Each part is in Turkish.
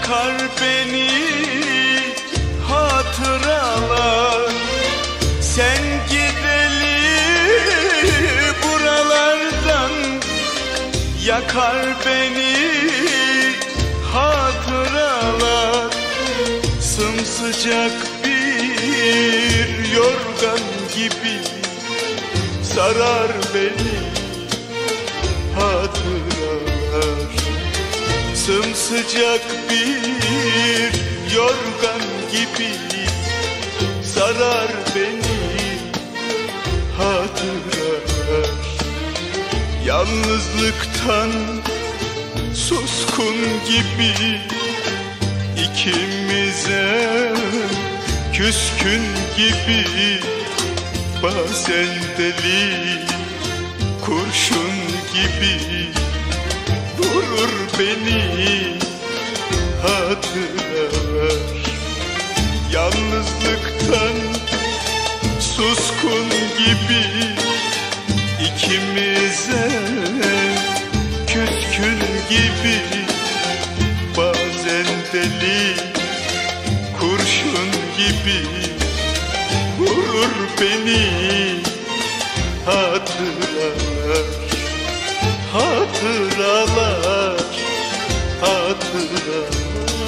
yakar beni hatıralar. Sen gideli buralardan yakar beni hatıralar. Sımsıcak bir yorgan gibi sarar beni hatıralar. Sımsıcak bir yorgan gibi sarar beni hatıralar. Yalnızlıktan suskun gibi ikimize küskün gibi, bazen deli kurşun gibi vurur beni hatıralar. Yalnızlıktan suskun gibi ikimize küskün gibi, bazen deli kurşun gibi vurur beni hatıralar. Hatıralar, hatıralar.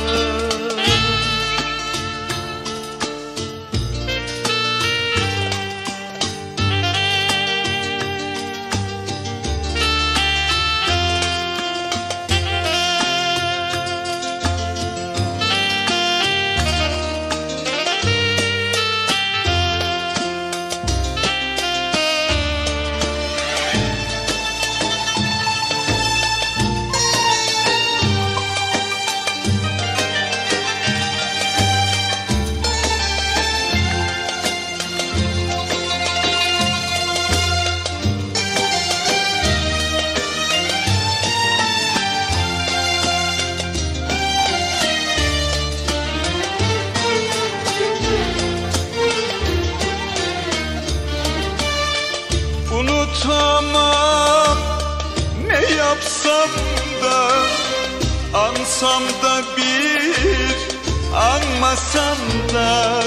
Unutamam ne yapsam da, ansam da bir anmasam da.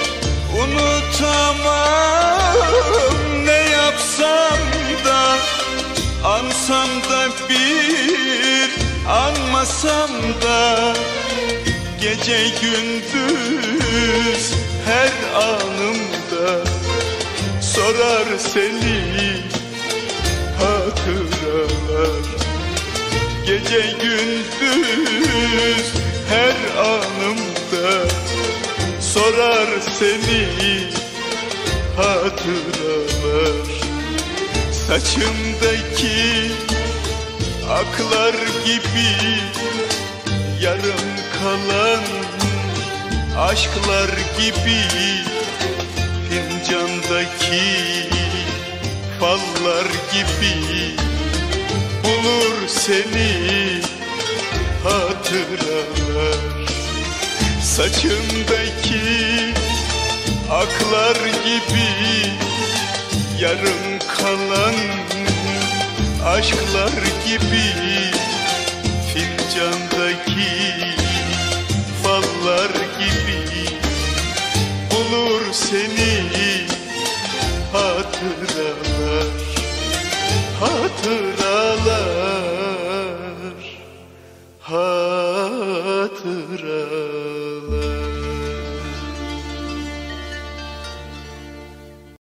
Unutamam ne yapsam da, ansam da bir anmasam da. Gece gündüz her anımda sorar seni hatıralar. Gece gündüz her anımda sorar seni hatıralar. Saçımdaki aklar gibi yarım kalan aşklar gibi, fincandaki fallar gibi bulur seni hatıralar. Saçımdaki aklar gibi yarım kalan aşklar gibi, fincandaki fallar gibi bulur seni hatıralar. Hatıralar, hatıralar.